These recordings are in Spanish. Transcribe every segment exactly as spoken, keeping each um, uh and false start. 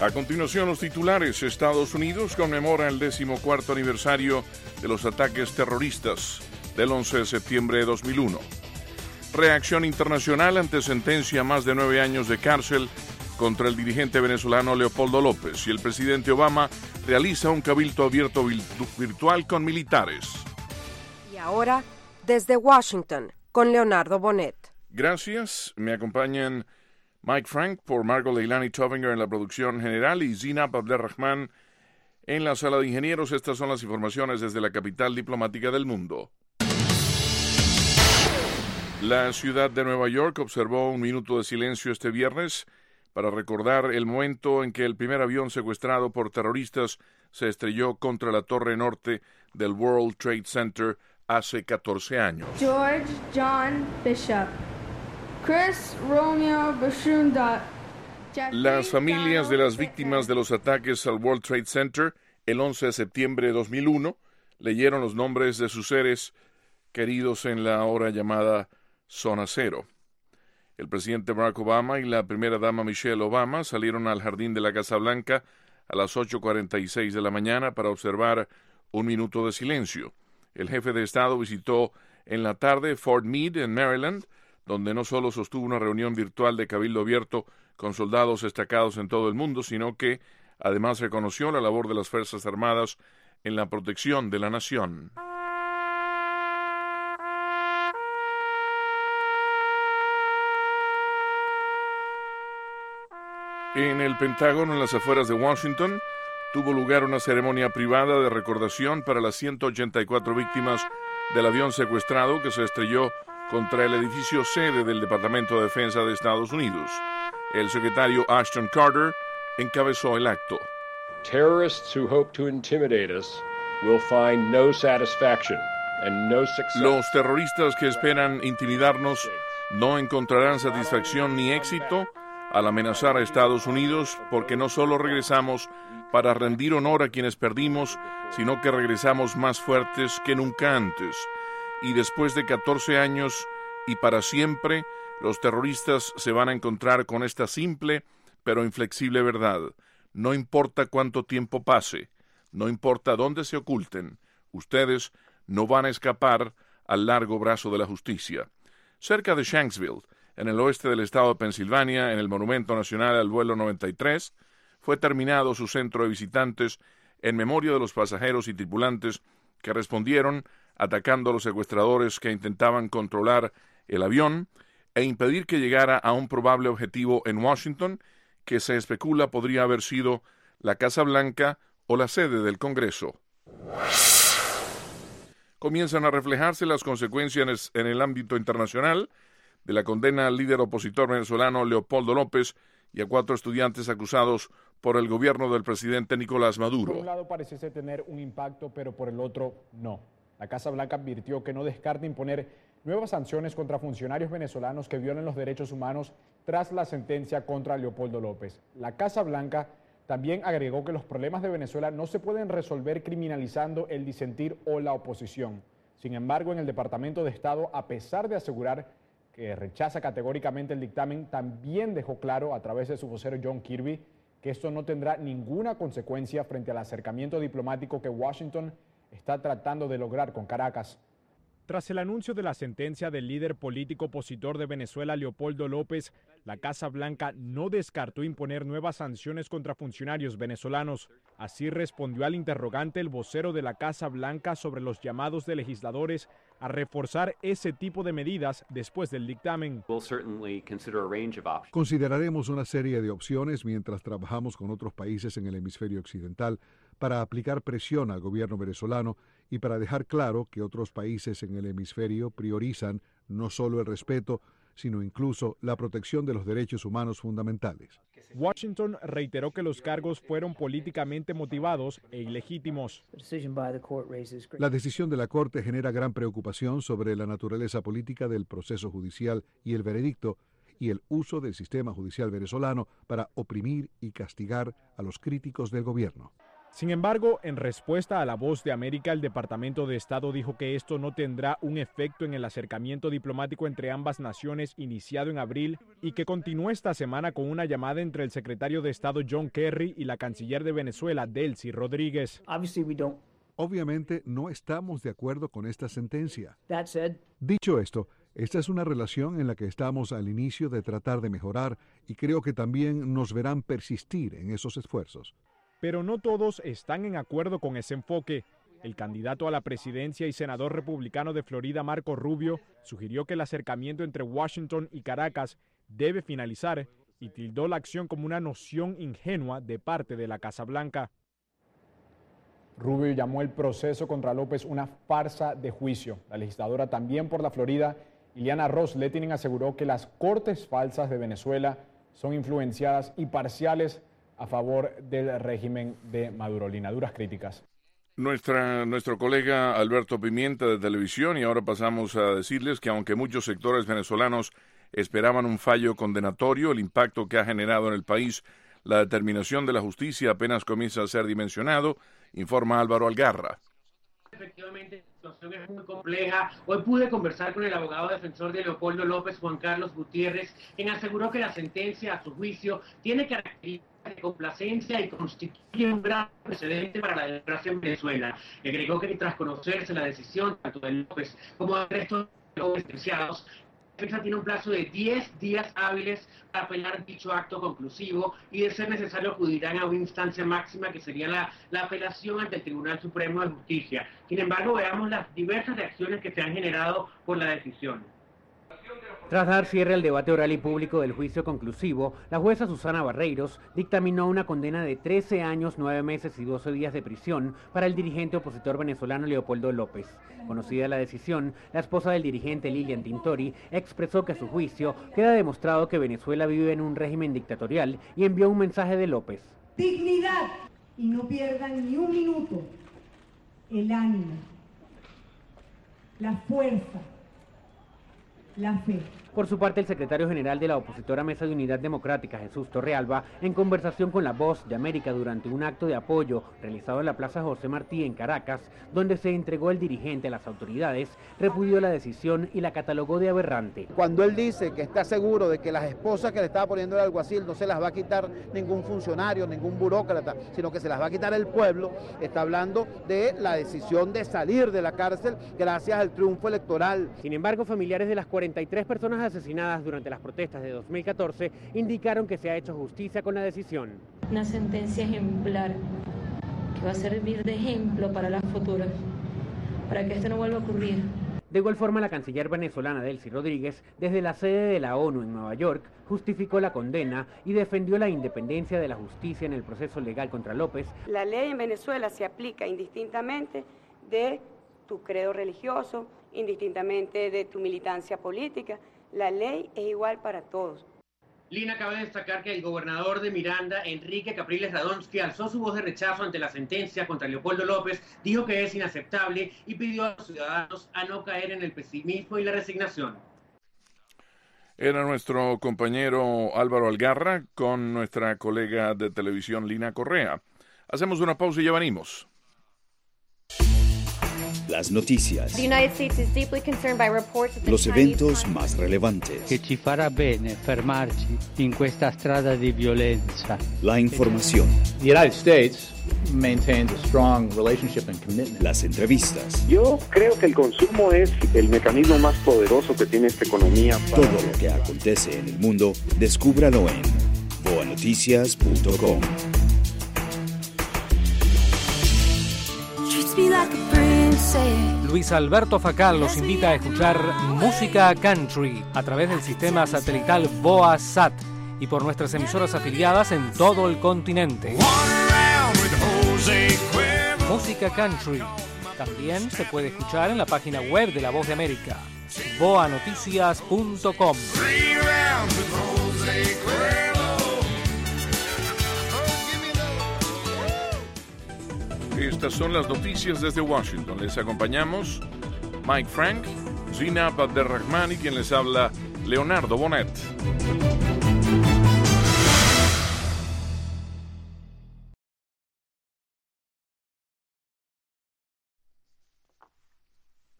A continuación, los titulares. Estados Unidos conmemora el decimocuarto aniversario de los ataques terroristas del once de septiembre de dos mil uno. Reacción internacional ante sentencia a más de nueve años de cárcel contra el dirigente venezolano Leopoldo López, y el presidente Obama realiza un cabildo abierto virtual con militares. Y ahora, desde Washington, con Leonardo Bonet. Gracias. Me acompañan Mike Frank por Margot Leilani Tovinger en la producción general y Zinab Abderrahman en la sala de ingenieros. Estas son las informaciones desde la capital diplomática del mundo. La ciudad de Nueva York observó un minuto de silencio este viernes para recordar el momento en que el primer avión secuestrado por terroristas se estrelló contra la torre norte del World Trade Center hace catorce años. George John Bishop, Chris Romeo Bashunda. Las familias de las víctimas de los ataques al World Trade Center el once de septiembre de dos mil uno leyeron los nombres de sus seres queridos en la ahora llamada Zona Cero. El presidente Barack Obama y la primera dama Michelle Obama salieron al jardín de la Casa Blanca a las ocho cuarenta y seis de la mañana para observar un minuto de silencio. El jefe de Estado visitó en la tarde Fort Meade, en Maryland, donde no solo sostuvo una reunión virtual de cabildo abierto con soldados destacados en todo el mundo, sino que además reconoció la labor de las Fuerzas Armadas en la protección de la nación. En el Pentágono, en las afueras de Washington, tuvo lugar una ceremonia privada de recordación para las ciento ochenta y cuatro víctimas del avión secuestrado que se estrelló contra el edificio sede del Departamento de Defensa de Estados Unidos. El secretario Ashton Carter encabezó el acto. Terrorists who hope to intimidate us will find no satisfaction and no success. Los terroristas que esperan intimidarnos no encontrarán satisfacción ni éxito al amenazar a Estados Unidos, porque no solo regresamos para rendir honor a quienes perdimos, sino que regresamos más fuertes que nunca antes. Y después de catorce años y para siempre, los terroristas se van a encontrar con esta simple pero inflexible verdad. No importa cuánto tiempo pase, no importa dónde se oculten, ustedes no van a escapar al largo brazo de la justicia. Cerca de Shanksville, en el oeste del estado de Pensilvania, en el Monumento Nacional al Vuelo noventa y tres, fue terminado su centro de visitantes en memoria de los pasajeros y tripulantes que respondieron atacando a los secuestradores que intentaban controlar el avión e impedir que llegara a un probable objetivo en Washington, que se especula podría haber sido la Casa Blanca o la sede del Congreso. Comienzan a reflejarse las consecuencias en el ámbito internacional de la condena al líder opositor venezolano Leopoldo López y a cuatro estudiantes acusados por el gobierno del presidente Nicolás Maduro. Por un lado pareciese tener un impacto, pero por el otro no. La Casa Blanca advirtió que no descarta imponer nuevas sanciones contra funcionarios venezolanos que violen los derechos humanos tras la sentencia contra Leopoldo López. La Casa Blanca también agregó que los problemas de Venezuela no se pueden resolver criminalizando el disentir o la oposición. Sin embargo, en el Departamento de Estado, a pesar de asegurar que rechaza categóricamente el dictamen, también dejó claro a través de su vocero John Kirby que esto no tendrá ninguna consecuencia frente al acercamiento diplomático que Washington está tratando de lograr con Caracas. Tras el anuncio de la sentencia del líder político opositor de Venezuela, Leopoldo López, la Casa Blanca no descartó imponer nuevas sanciones contra funcionarios venezolanos. Así respondió al interrogante el vocero de la Casa Blanca sobre los llamados de legisladores a reforzar ese tipo de medidas después del dictamen. Consideraremos una serie de opciones mientras trabajamos con otros países en el hemisferio occidental para aplicar presión al gobierno venezolano y para dejar claro que otros países en el hemisferio priorizan no solo el respeto, sino incluso la protección de los derechos humanos fundamentales. Washington reiteró que los cargos fueron políticamente motivados e ilegítimos. La decisión de la Corte genera gran preocupación sobre la naturaleza política del proceso judicial y el veredicto, y el uso del sistema judicial venezolano para oprimir y castigar a los críticos del gobierno. Sin embargo, en respuesta a La Voz de América, el Departamento de Estado dijo que esto no tendrá un efecto en el acercamiento diplomático entre ambas naciones iniciado en abril y que continuó esta semana con una llamada entre el secretario de Estado John Kerry y la canciller de Venezuela, Delcy Rodríguez. Obviamente no estamos de acuerdo con esta sentencia. Dicho esto, esta es una relación en la que estamos al inicio de tratar de mejorar y creo que también nos verán persistir en esos esfuerzos. Pero no todos están en acuerdo con ese enfoque. El candidato a la presidencia y senador republicano de Florida, Marco Rubio, sugirió que el acercamiento entre Washington y Caracas debe finalizar y tildó la acción como una noción ingenua de parte de la Casa Blanca. Rubio llamó el proceso contra López una farsa de juicio. La legisladora también por la Florida, Ileana Ros-Lehtinen, aseguró que las cortes falsas de Venezuela son influenciadas y parciales a favor del régimen de Maduro. Lina, duras críticas. Nuestra, nuestro colega Alberto Pimienta de Televisión, y ahora pasamos a decirles que aunque muchos sectores venezolanos esperaban un fallo condenatorio, el impacto que ha generado en el país la determinación de la justicia apenas comienza a ser dimensionado, informa Álvaro Algarra. Efectivamente, la situación es muy compleja. Hoy pude conversar con el abogado defensor de Leopoldo López, Juan Carlos Gutiérrez, quien aseguró que la sentencia, a su juicio, tiene características de complacencia y constituye un gran precedente para la democracia en Venezuela. Agregó que tras conocerse la decisión tanto de López como del resto de los sentenciados, la defensa tiene un plazo de diez días hábiles para apelar dicho acto conclusivo y, de ser necesario, acudirán a una instancia máxima que sería la, la apelación ante el Tribunal Supremo de Justicia. Sin embargo, veamos las diversas reacciones que se han generado por la decisión. Tras dar cierre al debate oral y público del juicio conclusivo, la jueza Susana Barreiros dictaminó una condena de trece años, nueve meses y doce días de prisión para el dirigente opositor venezolano Leopoldo López. Conocida la decisión, la esposa del dirigente, Lilian Tintori, expresó que a su juicio queda demostrado que Venezuela vive en un régimen dictatorial y envió un mensaje de López. Dignidad, y no pierdan ni un minuto el ánimo, la fuerza, la fe. Por su parte, el secretario general de la opositora Mesa de Unidad Democrática, Jesús Torrealba, en conversación con La Voz de América durante un acto de apoyo realizado en la Plaza José Martí en Caracas, donde se entregó el dirigente a las autoridades, repudió la decisión y la catalogó de aberrante. Cuando él dice que está seguro de que las esposas que le estaba poniendo el alguacil no se las va a quitar ningún funcionario, ningún burócrata, sino que se las va a quitar el pueblo, está hablando de la decisión de salir de la cárcel gracias al triunfo electoral. Sin embargo, familiares de las cuarenta y tres personas asesinadas durante las protestas de dos mil catorce indicaron que se ha hecho justicia con la decisión. Una sentencia ejemplar que va a servir de ejemplo para las futuras, para que esto no vuelva a ocurrir. De igual forma, la canciller venezolana Delcy Rodríguez, desde la sede de la ONU en Nueva York, justificó la condena y defendió la independencia de la justicia en el proceso legal contra López. La ley en Venezuela se aplica indistintamente de tu credo religioso, indistintamente de tu militancia política. La ley es igual para todos. Lina, cabe destacar que el gobernador de Miranda, Enrique Capriles Radonsky, alzó su voz de rechazo ante la sentencia contra Leopoldo López, dijo que es inaceptable y pidió a los ciudadanos a no caer en el pesimismo y la resignación. Era nuestro compañero Álvaro Algarra con nuestra colega de televisión Lina Correa. Hacemos una pausa y ya venimos. Las noticias, los eventos más relevantes, che ci farà bene fermarci in questa strada di violenza. La información, The United States maintains a strong relationship and commitment. Las entrevistas. Yo creo que el consumo es el mecanismo más poderoso que tiene esta economía. Para... Todo lo que acontece en el mundo, descúbralo en boa noticias punto com. Luis Alberto Facal los invita a escuchar música country a través del sistema satelital BOA-SAT y por nuestras emisoras afiliadas en todo el continente. Música country también se puede escuchar en la página web de La Voz de América, boa noticias punto com. Estas son las noticias desde Washington. Les acompañamos Mike Frank, Zina Abderrahmani, quien les habla Leonardo Bonet.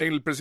El